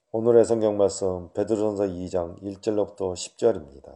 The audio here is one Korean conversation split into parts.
오늘의 성경 말씀 베드로전서 2장 1절로부터 10절입니다.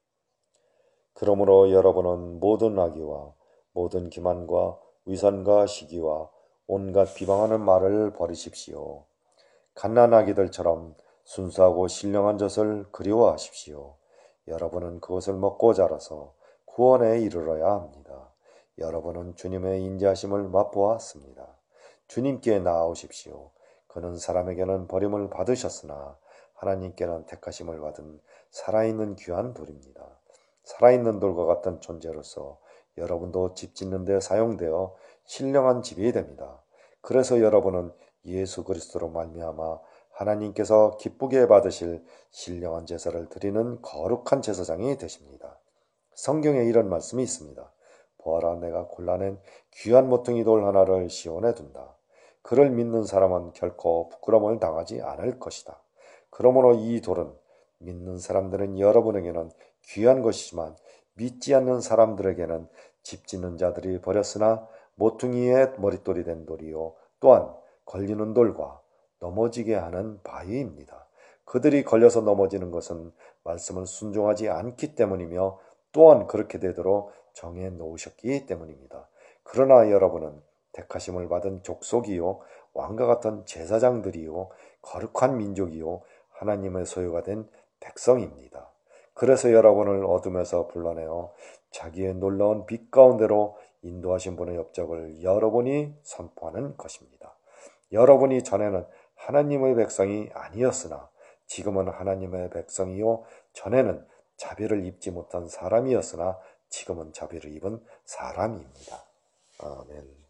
그러므로 여러분은 모든 악의와 모든 기만과 위선과 시기와 온갖 비방하는 말을 버리십시오. 갓난아기들처럼 순수하고 신령한 젖을 그리워하십시오. 여러분은 그것을 먹고 자라서 구원에 이르러야 합니다. 여러분은 주님의 인자하심을 맛보았습니다. 주님께 나아오십시오. 그는 사람에게는 버림을 받으셨으나 하나님께는 택하심을 받은 살아있는 귀한 돌입니다. 살아있는 돌과 같은 존재로서 여러분도 집 짓는 데 사용되어 신령한 집이 됩니다. 그래서 여러분은 예수 그리스도로 말미암아 하나님께서 기쁘게 받으실 신령한 제사를 드리는 거룩한 제사장이 되십니다. 성경에 이런 말씀이 있습니다. 보아라, 내가 골라낸 귀한 모퉁이 돌 하나를 시온에 둔다. 그를 믿는 사람은 결코 부끄러움을 당하지 않을 것이다. 그러므로 이 돌은 믿는 사람들은 여러분에게는 귀한 것이지만 믿지 않는 사람들에게는 집 짓는 자들이 버렸으나 모퉁이의 머릿돌이 된 돌이요 또한 걸리는 돌과 넘어지게 하는 바위입니다. 그들이 걸려서 넘어지는 것은 말씀을 순종하지 않기 때문이며 또한 그렇게 되도록 정해 놓으셨기 때문입니다. 그러나 여러분은 택하심을 받은 족속이요 왕과 같은 제사장들이요 거룩한 민족이요 하나님의 소유가 된 백성입니다. 그래서 여러분을 어둠에서 불러내어 자기의 놀라운 빛 가운데로 인도하신 분의 업적을 여러분이 선포하는 것입니다. 여러분이 전에는 하나님의 백성이 아니었으나 지금은 하나님의 백성이요 전에는 자비를 입지 못한 사람이었으나 지금은 자비를 입은 사람입니다. 아멘.